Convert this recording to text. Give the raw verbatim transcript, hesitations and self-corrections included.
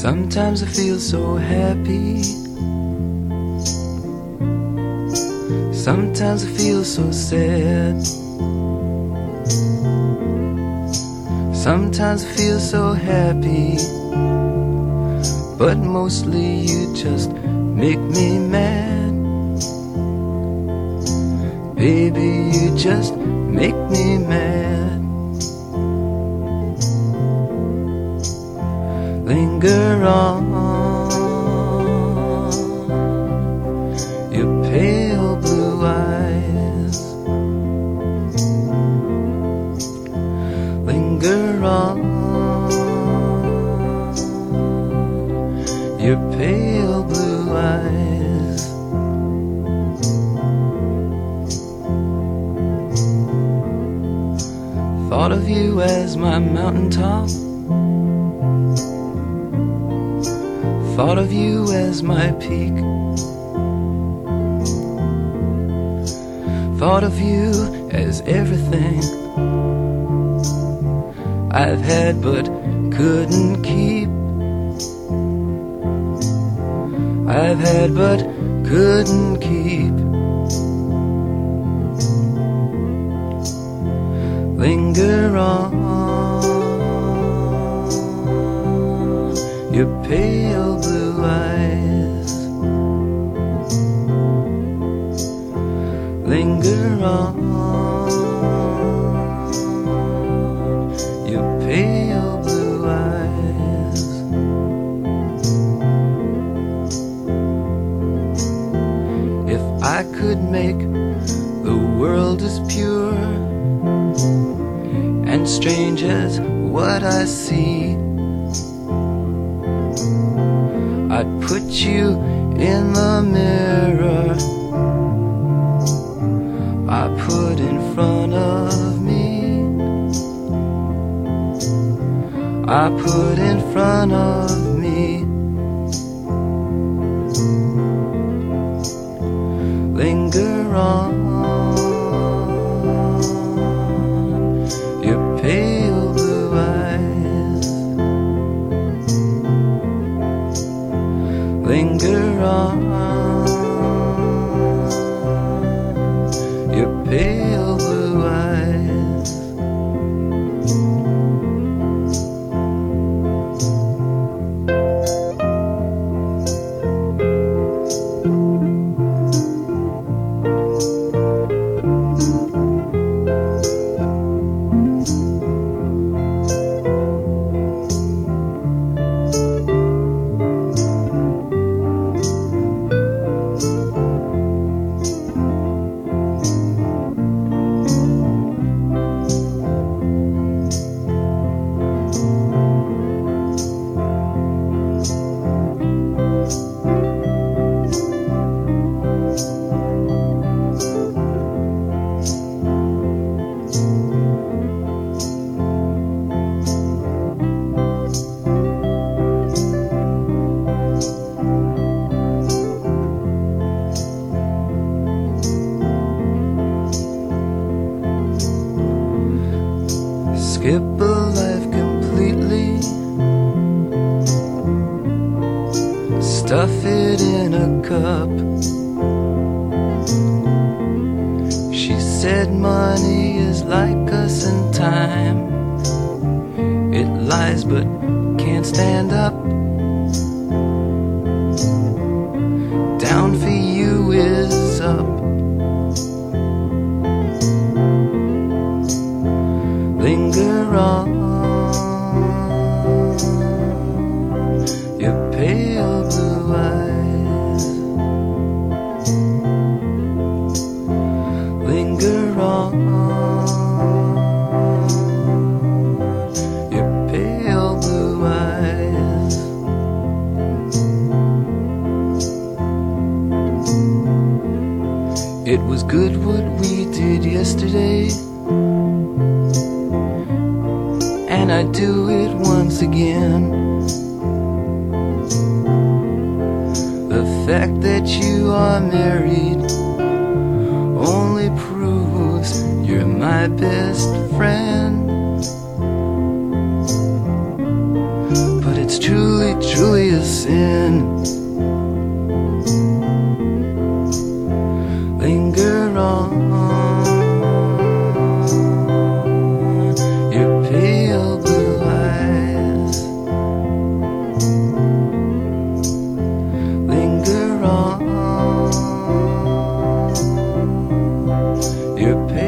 Sometimes I feel so happy, sometimes I feel so sad, sometimes I feel so happy, but mostly you just make me mad. Baby, you just make me mad. Linger on, your pale blue eyes. Linger on, your pale blue eyes. Thought of you as my mountaintop, thought of you as my peak, thought of you as everything I've had but couldn't keep. I've had but couldn't keep. Linger on, your pale blue eyes. Linger on, your pale blue eyes. If I could make the world as pure and strange as what I see, I'd put you in the mirror I put in front of me. I put in front of me. Linger on, your pale blue eyes. Linger on, your pale blue eyes. Skip a life completely, stuff it in a cup. She said money is like us in time, it lies but can't stand up. Down for you is up. Linger on, your pale blue eyes. Linger on, your pale blue eyes. It was good what we did yesterday, and I'd do it once again. The fact that you are married only proves you're my best friend. But it's it's truly, truly a sin. Linger on your pale blue eyes. Linger on your pale